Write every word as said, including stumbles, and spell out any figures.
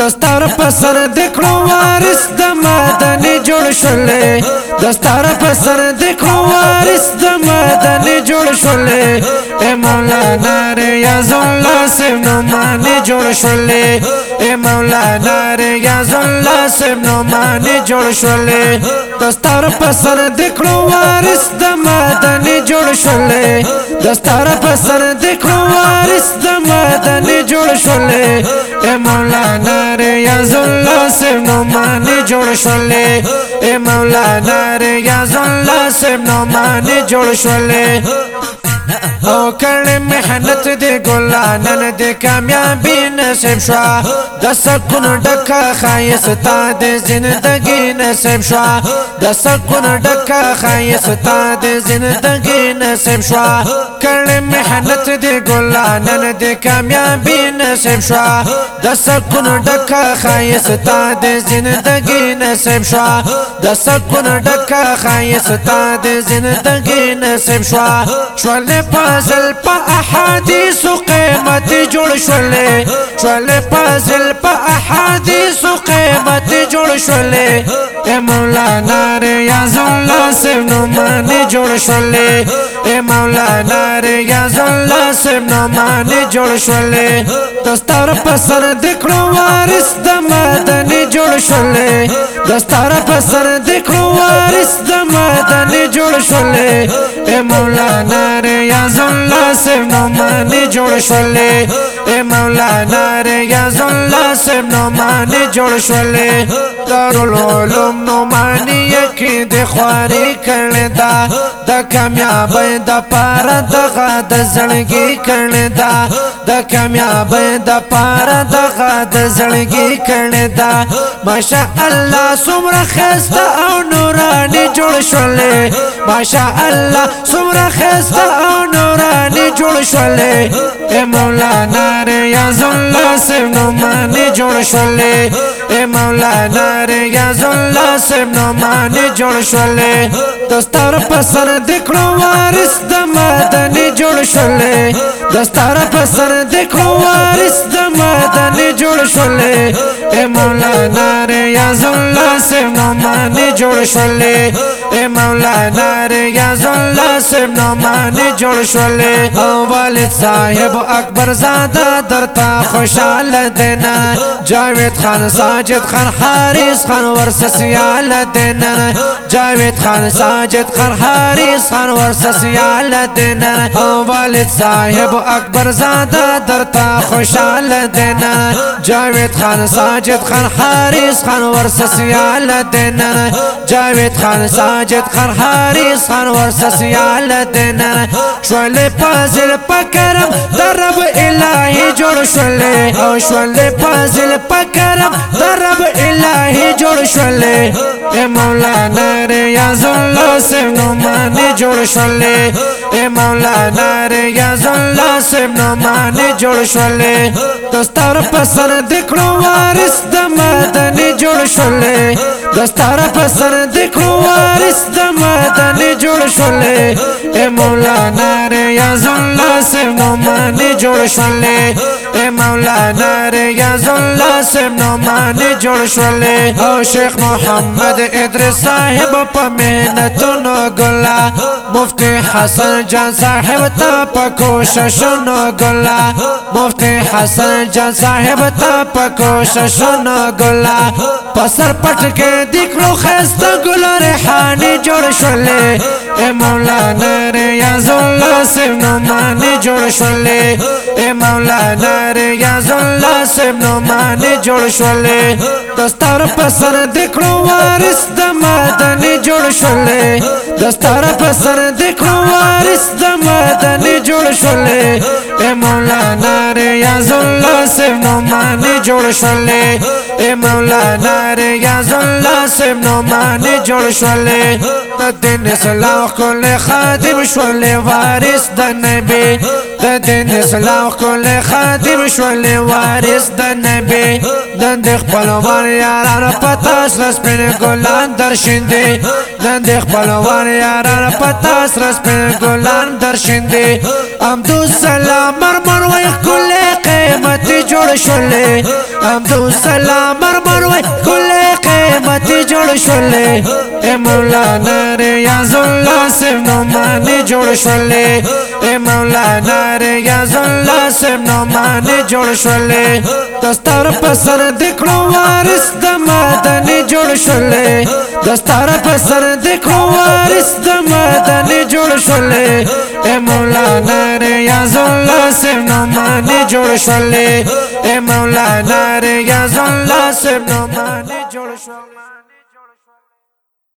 دستار پسر دکړو وارث د مدني جوړ شولې دستار پسر دکړو وارث د مدني جوړ شولې اے مولانا ریاض الله سب نو مانی جوړ شولې اے مولانا ریاض الله سب نو مانی جوړ شولې دستار پسر دکړو وارث د مدني جوړ شولې دستار پسر دکړو وارث د مدني جوړ شولې اے مولانا ریاض الله سب نو مانی جوړ شولې اے مولانا ریاض الله سب نو مانی جوړ شولې او کړه محنت دې ګلانن دې کامیابی نصیب شوا د سکون ډکه خایستا دې زندگی نصیب شوا د سکون ډکه خایستا دې زندگی نصیب شوا کړه محنت دې ګلانن دې کامیابی نصیب شوا د سکون ډکه خایستا دې زندگی نصیب شوا د سکون ډکه خایستا دې زندگی نصیب شوا شولې فاضل پا احادیث قیمت جوړ شولې شولې فاضل پا احادیث قیمت جوړ شولې اے مولانا ریاض الله سب نو مانی جوړ شولې اے مولانا ریاض الله سب نو مانی جوړ شولې دستار پسر دکړو وارث د مدني جوړ شولې دستار پسر دکړو وارث د مدني جوړ شولې اے مولانا ریاض الله سب نو مانی جوړ شولې اے مولانا ریاض الله سب نو مانی جوړ شولې دارالعلوم نو مانی یکی د خواري کړه دا د کامیابی د پاره دغه د زړګي کړه دا د کامیابی د پاره دغه د زړګي کړه دا ماشاء الله څومره خسته او نوراني جوړ شولې ماشاء الله څومره خسته او نوراني جوړ شولې اے مولانا ریاض الله سب نو مانی جوړ شولې اے مولانا ریاض الله سب نو مانی جوړ شولې دستار پسر دکړو وارث د مدني جوړ شولې دستار پسر دکړو وارث د مدني جوړ شولې اے مولانا ریاض الله سب نو مانی جوړ شولې اے مولانا ریاض الله سب نو مانی جوړ شولې او والد صاحب اکبر زاده درتا خوشاله دینا جاوید خان ساجد خان حارث خان ورسسیال دینا جاوید خان ساجد خان حارث خان ورسسیال دینا او والد صاحب اکبر زاده درتا خوشاله دینا جاوید خان ساجد خان حارث خان ورسسیال دینا جاوید خان ساجد خان حارث خان ورسسیال دینا شولې فاضل پکرم درب الهی جوړ شولې او شولې فاضل پکرم درب الهی جوړ شولې اے مولانا ریاض الله سب نو مانی جوړ شولې اے مولانا ریاض الله سب نو مانی جوړ شولې دستار پسر دکړو وارث د مدني جوړ شولې دستار پسر دکړو وارث د مدني جوړ شولې اے مولانا ریاض الله سب نو مانی جوړ شولې اے مولانا ریاض الله سب نو مانی جوړ شولې او شیخ محمد ادریس صاحب په محنتونو ګلا مفتی حسن جان صاحب ته په کوششونو ګلا مفتی حسن جان صاحب ته په کوششونو ګلا پسر پټ کې دکړو خسته ګل ریحانی جوړ شولې اے مولانا ریاض الله سب نو مانی جوړ شولې اے مولانا ریاض الله سب نو مانی جوړ شولې دستار پسر دکړو وارث د مدني جوړ شولې دستار پسر دکړو وارث د مدني جوړ شولې اے مولانا ریاض الله سب نو مانی جوړ شولې اے مولانا ریاض الله سب نو مانی جوړ شولې د دین اسلام کول خادم شولې وارث د نبی د دین اسلام کول خادم شولې وارث د نبی د خپلوان یارانو پتاس رسپن ګلان درشندې د خپلوان یارانو پتاس رسپن ګلان درشندې عبدالسلام مرمر وای کله قیمت جوړ شولې عبدالسلام مرمر وای کل قیمت جوړ شولې اے مولانا ریاض الله سب نومانی جوړ شولې اے مولانا ریاض الله سب نومانی جوړ شولې دستار پسر دکړو وارث د مدن جوړ شولې دستار پسر دکړو وارث د مدن جوړ شولې اے مولانا ریاض الله سب نومانی جوړ شولې اے مولانا ریاض الله سب نومانی جوړ شولې